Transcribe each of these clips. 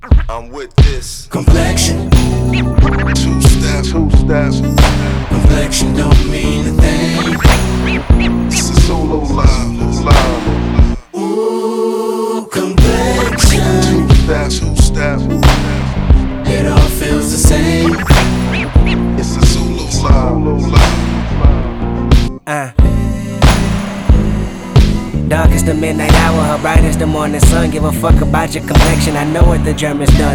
I'm with this complexion. Two-step. Complexion don't mean a thing. It's a solo live. Ooh, complexion. Two-step. It all feels the same. It's a solo live. Dark is the midnight hour, her bright is the morning sun. Give a fuck about your complexion, I know what the German's done.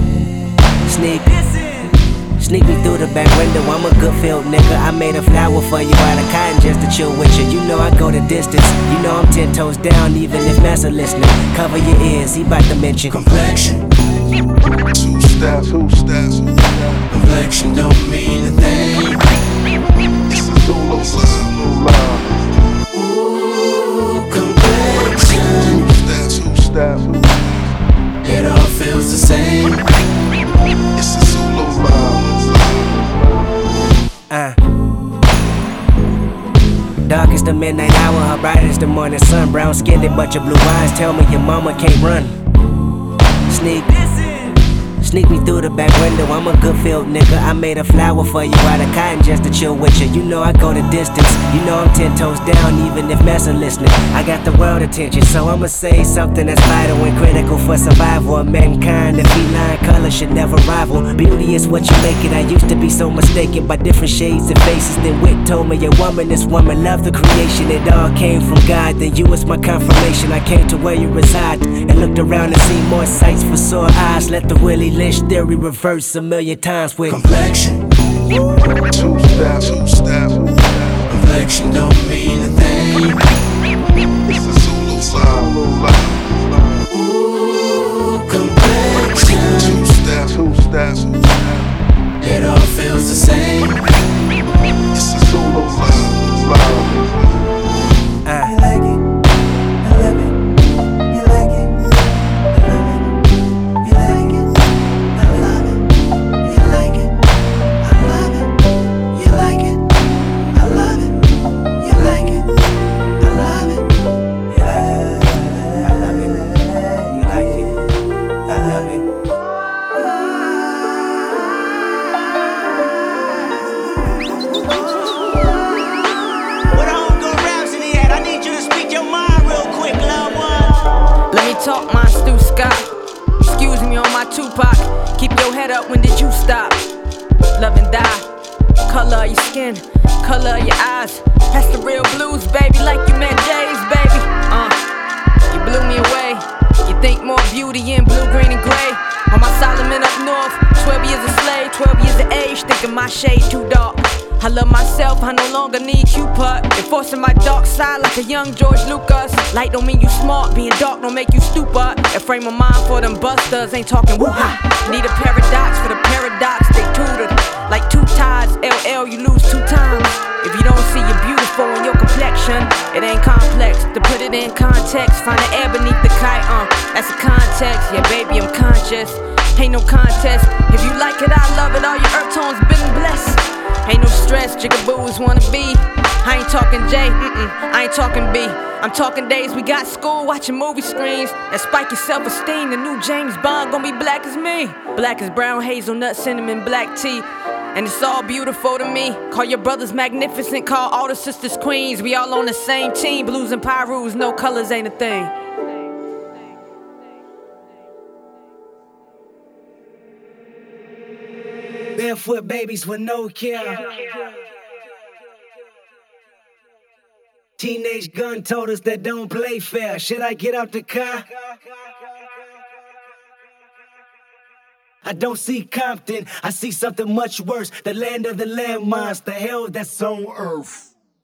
Sneak me through the back window, I'm a good field nigga. I made a flower for you out of cotton just to chill with you. You know I go the distance, you know I'm 10 toes down even if Massa listening. Cover your ears, he bout to mention complexion. Two-step. Complexion don't mean a thing. It's a solo live. Ooh, complexion. Two-step. It all feels the same. It's a solo live. Dark is the midnight hour, her bright is the morning sun. Brown skinned but your blue eyes tell me your mama can't run. Sneak me through the back window, I'm a good field nigga. I made a flower for you out of cotton just to chill with you. You know I go the distance, you know I'm 10 toes down even if Massa listening. I got the world attention, so I'ma say something that's vital and critical for survival of mankind. The feline color should never rival. Beauty is what you make it. I used to be so mistaken by different shades and faces. Then Wit told me a woman is woman, love the creation. It all came from God, then you was my confirmation. I came to where you reside and looked around and seen more sights for sore eyes. Let the Willie Lynch theory reverse a million times with complexion. Two-step. Complexion don't mean a thing. It's a solo live. Ooh, complexion. Two-step. It all feels the same. It's a solo live. You like it? I love it. You like it? I love it. You like it? I love it. You like it? I love it. You like it? I love it. You like it? I love it. I love it. You like it? I love it. Talk my Stu Scott. Excuse me on my Tupac. Keep your head up, when did you stop? Love and die. Color of your skin, color of your eyes. That's the real blues, baby, like you met Jay's, baby. You blew me away. You think more beauty in blue, green, and gray. On my Solomon up north, 12 years a slave, 12 years of age, thinking my shade too dark. I love myself, I no longer need Cupid. Enforcing my dark side like a young George Lucas. Light don't mean you smart, being dark don't make you stupid. A frame of mind for them busters, ain't talking woo-ha. Need a paradox for the paradox, they tutored. Like two tides, LL, you lose 2 times. If you don't see you're beautiful in your complexion, it ain't complex. To put it in context, find the air beneath the kite, that's a context. Yeah, baby, I'm conscious, ain't no contest. If you like it, I love it, all your earth tones been blessed. Ain't no stress, jigaboos wanna be. I ain't talking J, I ain't talking B. I'm talking days we got school, watching movie screens. That spike your self-esteem, the new James Bond gon' be black as me. Black as brown, hazelnut, cinnamon, black tea. And it's all beautiful to me. Call your brothers magnificent, call all the sisters queens. We all on the same team, blues and pyrus, no colors ain't a thing. barefoot babies with no care. Teenage gun told us that don't play fair. Should I get out the car? I don't see Compton, I see something much worse. The land of the landmines, the hell that's on earth.